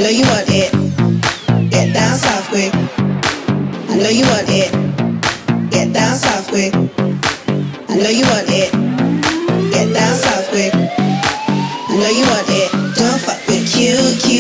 know you want it. Get down south quick. I know you want it. Get down south quick. I know you want it. Get down south quick. I know you want it. Don't fuck with Q.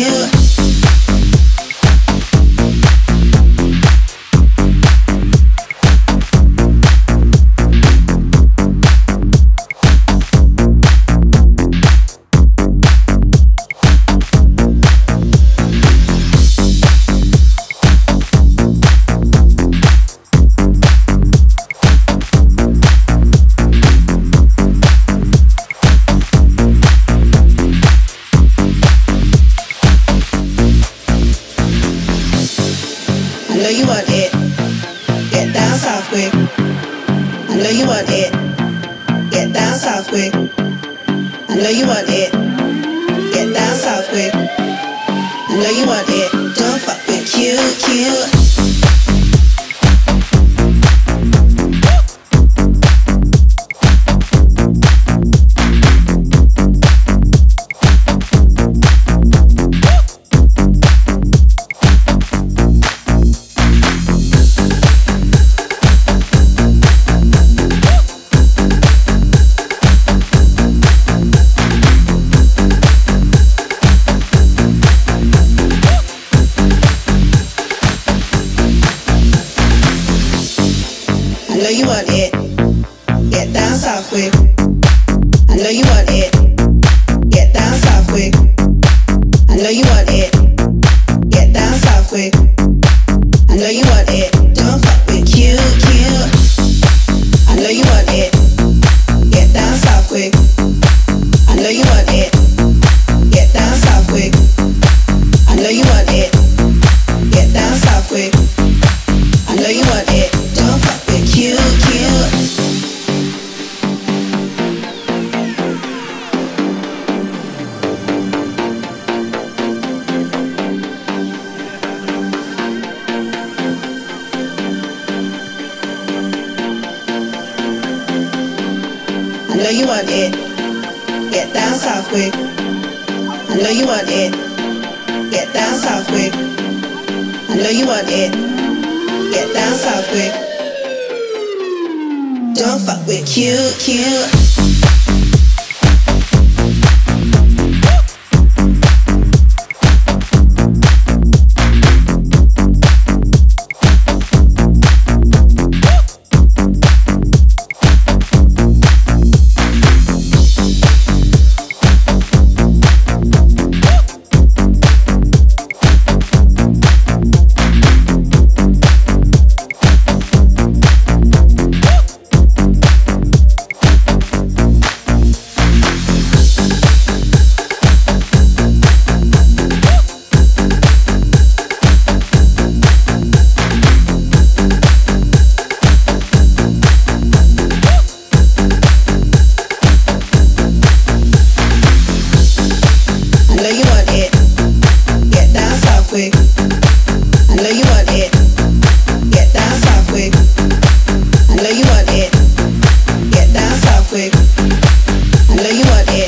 I know you want it. Get down south quick. I know you want it. Get down south quick. I know you want it. Get down south quick. I know you want it. Don't fuck with Q. I know you want it. Get down south quick. I know you want it. Get down south quick. I know you want it. Get down south quick. I know you want it. Don't fuck with Q. I know you want it. Get down south quick. I know you want it. Get down south quick. I know you want it. Get down south quick. I know you want it. Don't fuck with Q. I know you want it. Get down south quick. I know you want it. Get down south quick. I know you want it. Get down south quick. Don't fuck with Q. I know you want it. Get down south quick. I know you want it. Get down south quick. I know you want it. Get down south quick. I know you want it.